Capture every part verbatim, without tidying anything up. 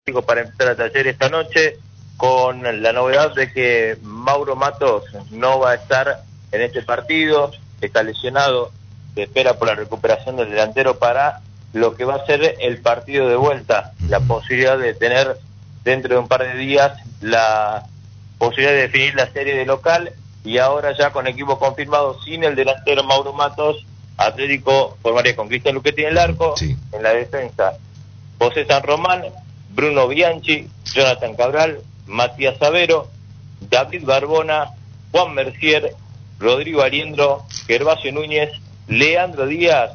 Para empezar a Taller esta noche, con la novedad de que Mauro Matos no va a estar en este partido, está lesionado, se espera por la recuperación del delantero para lo que va a ser el partido de vuelta, la posibilidad de tener dentro de un par de días la posibilidad de definir la serie de local, y ahora ya con equipo confirmado sin el delantero Mauro Matos, Atlético formaría con Cristian Luchetti en el arco, sí. En la defensa José San Román, Bruno Bianchi, Jonathan Cabral, Matías Savero, David Barbona, Juan Mercier, Rodrigo Aliendro, Gervasio Núñez, Leandro Díaz,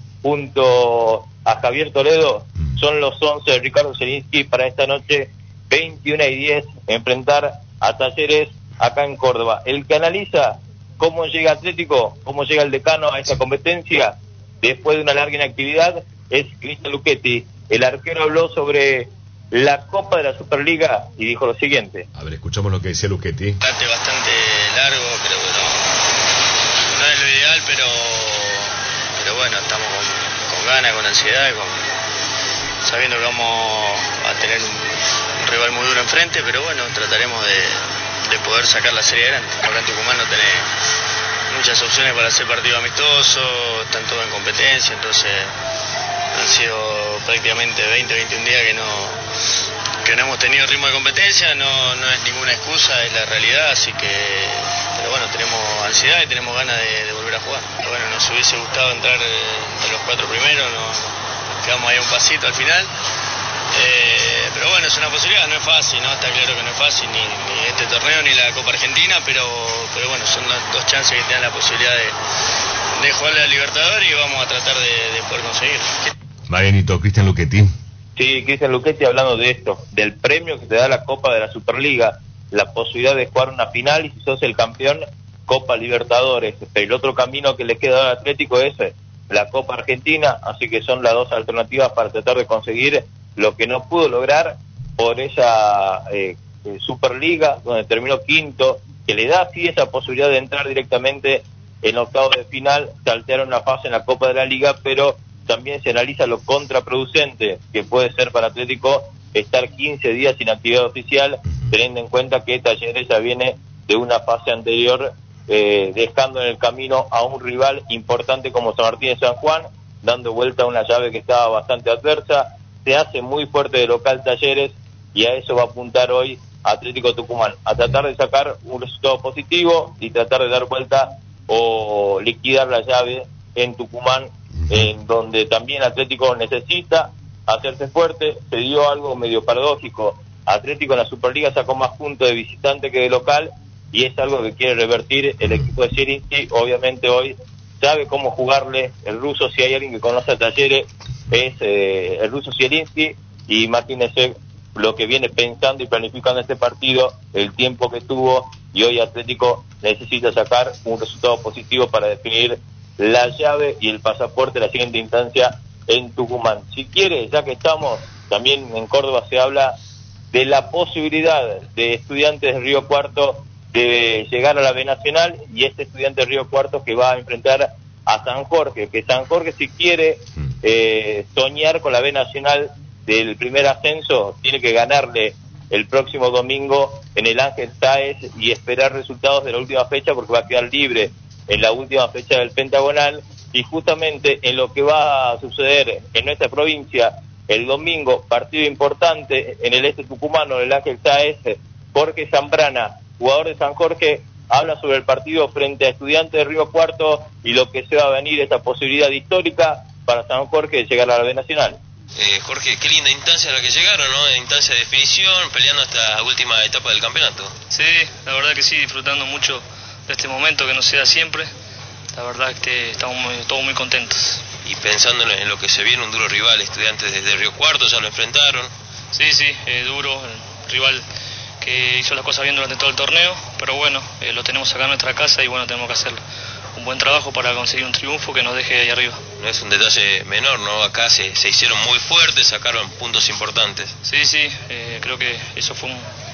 junto a Javier Toledo, son los once de Ricardo Zielinski para esta noche, veintiuna y diez, enfrentar a Talleres acá en Córdoba. El que analiza cómo llega Atlético, cómo llega el decano a esta competencia, después de una larga inactividad, es Cristian Luchetti. El arquero habló sobre la Copa de la Superliga y dijo lo siguiente. A ver, escuchamos lo que decía Luchetti. Bastante, bastante largo, creo que no, no es lo ideal, pero, pero bueno, estamos con, con ganas, con ansiedad, con, sabiendo que vamos a tener un, un rival muy duro enfrente, pero bueno, trataremos de, de poder sacar la serie adelante. Acá en Tucumán no tenés muchas opciones para hacer partido amistoso, están todos en competencia, entonces han sido prácticamente veinte, veintiún días que no, que no hemos tenido ritmo de competencia, no, no es ninguna excusa, es la realidad, así que, pero bueno, tenemos ansiedad y tenemos ganas de, de volver a jugar. Pero bueno, nos hubiese gustado entrar de los cuatro primeros, no, quedamos ahí un pasito al final, eh, pero bueno, es una posibilidad, no es fácil, ¿no? Está claro que no es fácil, ni, ni este torneo ni la Copa Argentina, pero, pero bueno, son dos, dos chances que te dan la posibilidad de, de jugar a la Libertadores y vamos a tratar de, de poder conseguir. Marianito, Cristian Luchetti. Sí, Cristian Luchetti hablando de esto, del premio que te da la Copa de la Superliga, la posibilidad de jugar una final y si sos el campeón, Copa Libertadores. El otro camino que le queda al Atlético es la Copa Argentina, así que son las dos alternativas para tratar de conseguir lo que no pudo lograr por esa eh, Superliga, donde terminó quinto, que le da así esa posibilidad de entrar directamente en octavos de final, saltear una fase en la Copa de la Liga, pero también se analiza lo contraproducente que puede ser para Atlético estar quince días sin actividad oficial, teniendo en cuenta que Talleres ya viene de una fase anterior, eh, dejando en el camino a un rival importante como San Martín de San Juan, dando vuelta a una llave que estaba bastante adversa. Se hace muy fuerte de local Talleres y a eso va a apuntar hoy Atlético Tucumán, a tratar de sacar un resultado positivo y tratar de dar vuelta o liquidar la llave en Tucumán, en donde también Atlético necesita hacerse fuerte. Se dio algo medio paradójico, Atlético en la Superliga sacó más puntos de visitante que de local, y es algo que quiere revertir el equipo de Zielinski. Obviamente hoy sabe cómo jugarle el ruso, si hay alguien que conoce a Talleres es eh, el ruso Zielinski, y imagínese lo que viene pensando y planificando este partido, el tiempo que tuvo, y hoy Atlético necesita sacar un resultado positivo para definir la llave y el pasaporte de la siguiente instancia en Tucumán. Si quiere, ya que estamos, también en Córdoba se habla de la posibilidad de Estudiantes de Río Cuarto de llegar a la B Nacional, y este Estudiante de Río Cuarto que va a enfrentar a San Jorge, que San Jorge, si quiere eh, soñar con la B Nacional del primer ascenso, tiene que ganarle el próximo domingo en el Ángel Sáez y esperar resultados de la última fecha, porque va a quedar libre en la última fecha del Pentagonal. Y justamente en lo que va a suceder en nuestra provincia el domingo, partido importante en el este tucumano, en el Ángel Sáez, Jorge Zambrana, jugador de San Jorge, habla sobre el partido frente a Estudiantes de Río Cuarto y lo que se va a venir, esta posibilidad histórica para San Jorge de llegar a la B Nacional. Eh, Jorge, qué linda instancia a la que llegaron, ¿no? Instancia de definición, peleando hasta la última etapa del campeonato. Sí, la verdad que sí, disfrutando mucho de este momento que nos se da siempre. La verdad es que estamos muy, todos muy contentos. Y pensando en lo que se viene, un duro rival, Estudiantes desde Río Cuarto, ya lo enfrentaron. Sí, sí, eh, duro, el rival que hizo las cosas bien durante todo el torneo, pero bueno, eh, lo tenemos acá en nuestra casa y bueno, tenemos que hacer un buen trabajo para conseguir un triunfo que nos deje ahí arriba. No es un detalle menor, ¿no? Acá se, se hicieron muy fuertes, sacaron puntos importantes. Sí, sí, eh, creo que eso fue un,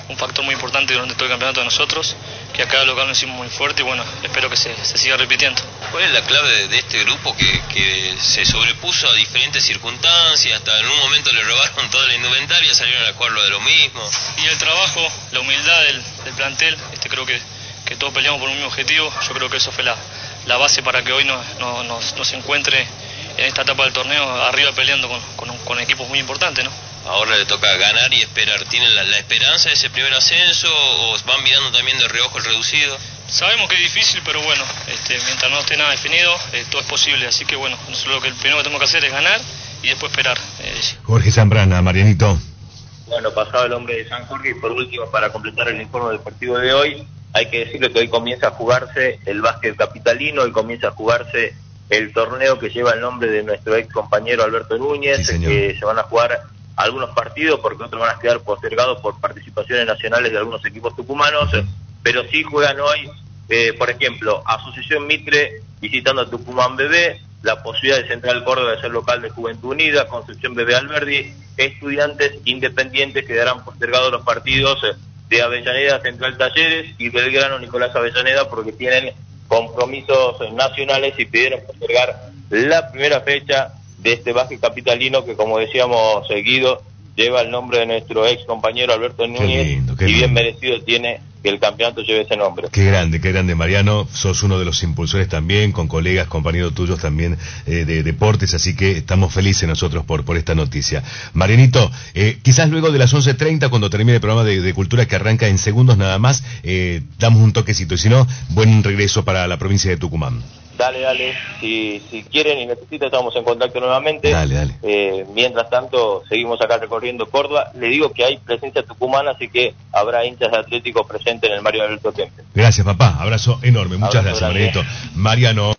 un factor muy importante durante todo el campeonato de nosotros, que acá local nos hicimos muy fuerte y bueno, espero que se, se siga repitiendo. ¿Cuál es la clave de, de este grupo que, que se sobrepuso a diferentes circunstancias? Hasta en un momento le robaron toda la indumentaria, salieron a jugar lo de lo mismo. Y el trabajo, la humildad del, del plantel, este creo que, que todos peleamos por un mismo objetivo. Yo creo que eso fue la, la base para que hoy nos, nos, nos, nos encuentre en esta etapa del torneo arriba peleando con, con, con equipos muy importantes, ¿no? Ahora le toca ganar y esperar. ¿Tienen la, la esperanza de ese primer ascenso o van mirando también de reojo el reducido? Sabemos que es difícil, pero bueno, este, mientras no esté nada definido, eh, todo es posible. Así que bueno, nosotros lo que el primero que tenemos que hacer es ganar y después esperar. Eh, Jorge Zambrana, Marianito. Bueno, pasado el hombre de San Jorge, y por último, para completar el informe del partido de hoy, hay que decirle que hoy comienza a jugarse el básquet capitalino, hoy comienza a jugarse el torneo que lleva el nombre de nuestro ex compañero Alberto Núñez, Sí, que se van a jugar algunos partidos porque otros van a quedar postergados por participaciones nacionales de algunos equipos tucumanos, uh-huh. pero sí juegan hoy, eh, por ejemplo, Asociación Mitre visitando a Tucumán B B, la posibilidad de Central Córdoba de ser local de Juventud Unida, Concepción B B Alberdi, Estudiantes Independientes quedarán postergados los partidos de Avellaneda Central Talleres y Belgrano Nicolás Avellaneda porque tienen compromisos nacionales y pidieron postergar la primera fecha de este básquet capitalino que, como decíamos seguido, lleva el nombre de nuestro ex compañero Alberto Núñez, qué lindo, qué y bien lindo. Merecido tiene que el campeonato lleve ese nombre. Qué grande, qué grande, Mariano. Sos uno de los impulsores también, con colegas, compañeros tuyos también eh, de deportes, así que estamos felices nosotros por, por esta noticia. Marianito, eh, quizás luego de las once treinta, cuando termine el programa de, de Cultura que arranca en segundos nada más, eh, damos un toquecito, y si no, buen regreso para la provincia de Tucumán. Dale, dale, si, si quieren y necesitan estamos en contacto nuevamente. Dale, dale. Eh, mientras tanto, seguimos acá recorriendo Córdoba. Le digo que hay presencia tucumana, así que habrá hinchas de Atlético presentes en el Mario Alberto Kempes. Gracias, papá. Abrazo enorme. Muchas Abrazo gracias, grande. Marianito. Mariano.